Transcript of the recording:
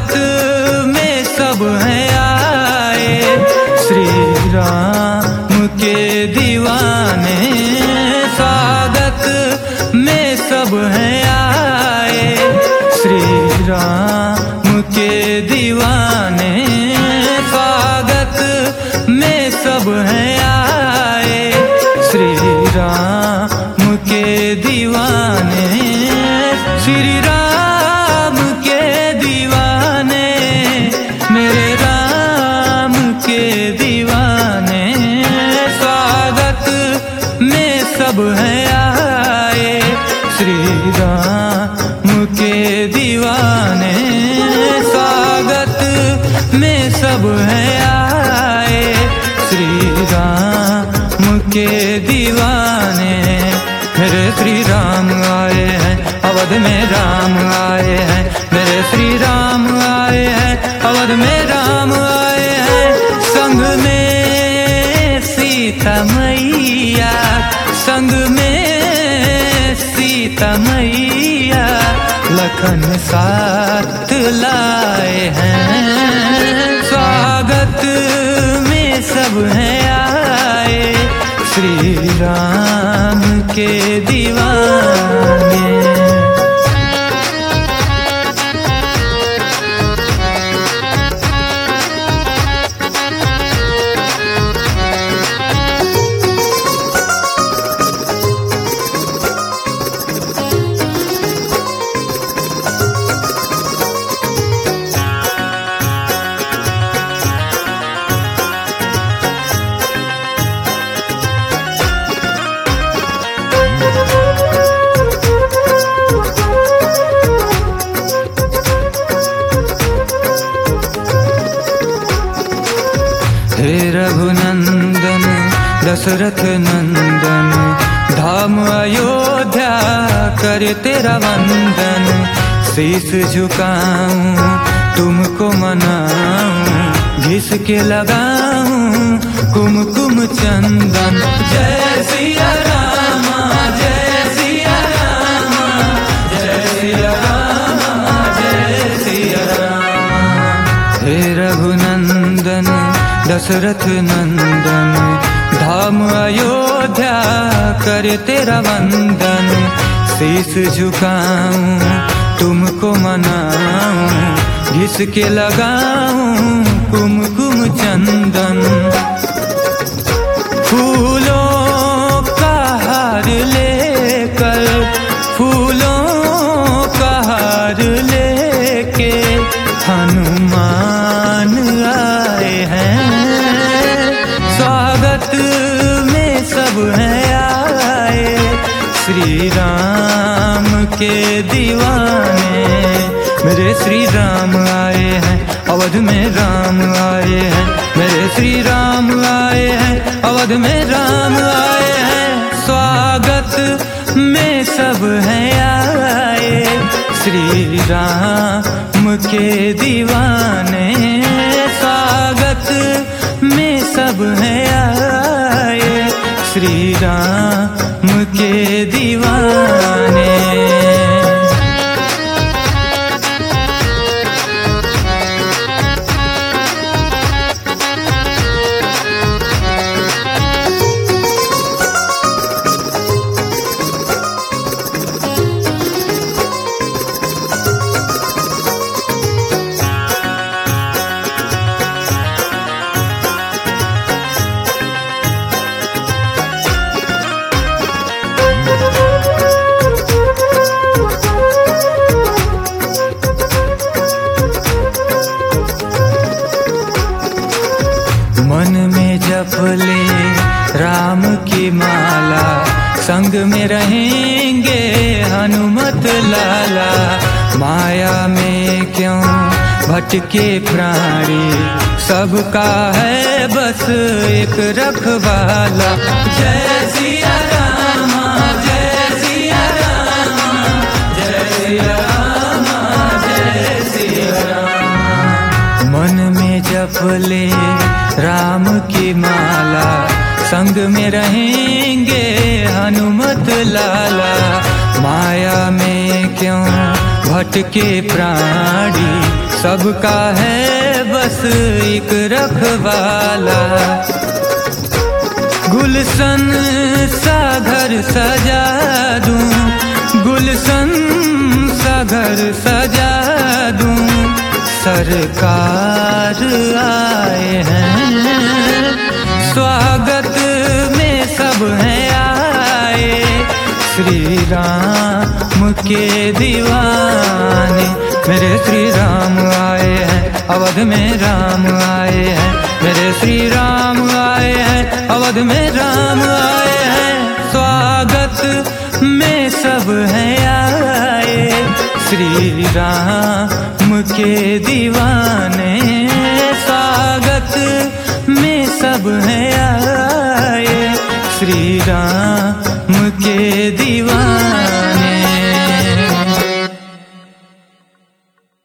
स्वागत में सब हैं आए, श्री राम के दीवाने। स्वागत में सब हैं आए, श्री राम के दीवाने। स्वागत में सब हैं आए, श्री राम के दीवाने। श्री राम के दीवाने, मेरे राम के दीवाने। स्वागत में सब हैं आए, श्री राम के दीवाने। स्वागत में सब हैं आए, श्री राम के दीवाने। मेरे श्री राम आए हैं, अवध में राम आए हैं। मेरे श्री राम आए हैं, अवध में राम आए हैं। संग में सीता मैया, संग में सीता मैया। लखन साथ लाए हैं, स्वागत में सब हैं आए, श्री राम के दीवाने। हे रघुनंदन दशरथ नंदन, धाम अयोध्या कर तेरा वंदन। शीश झुकाऊं तुमको मनाऊं, घिस के लगाऊं कुमकुम चंदन। जय सिया रामा, जय सिया रामा, जय सिया रामा, जय सिया रामा। हे रघुनंदन दशरथ नंदन, धाम अयोध्या कर तेरा वंदन। शीश झुकाऊं तुमको मनाऊं, घिस के लगाऊं कुमकुम चंदन। फूलों का हार लेकर, फूलों का हार लेके हनुमान आए हैं। स्वागत में सब हैं आए, श्री राम के दीवाने। मेरे श्री राम आए हैं, अवध में राम आए हैं। मेरे श्री राम आए हैं, अवध में राम आए हैं। स्वागत में सब हैं आए, श्री राम के दीवाने। स्वागत में सब हैं आए, श्री राम के दीवाने। मन में जप ले राम की माला, संग में रहेंगे हनुमत लाला। माया में क्यों भटके प्राणी, सबका है बस एक रखवाला। जय सिया रामा, जय सिया रामा, जय सिया रामा, जय सिया रामा। मन में जप ले राम की माला, संग में रहेंगे हनुमत लाला। माया में क्यों भटके प्राणी, सबका है बस एक रखवाला। गुलशन सा घर सजा दूं, गुलशन सा घर सजा दूं, सरकार आए हैं स्वागत में सब हैं आए। श्री राम के दीवाने मेरे श्री राम आए हैं, अवध में राम आए हैं, मेरे श्री राम आए हैं, अवध में राम आए हैं। स्वागत में सब हैं आए, श्री राम के दीवाने। स्वागत में सब हैं आए, श्री राम के दीवाने।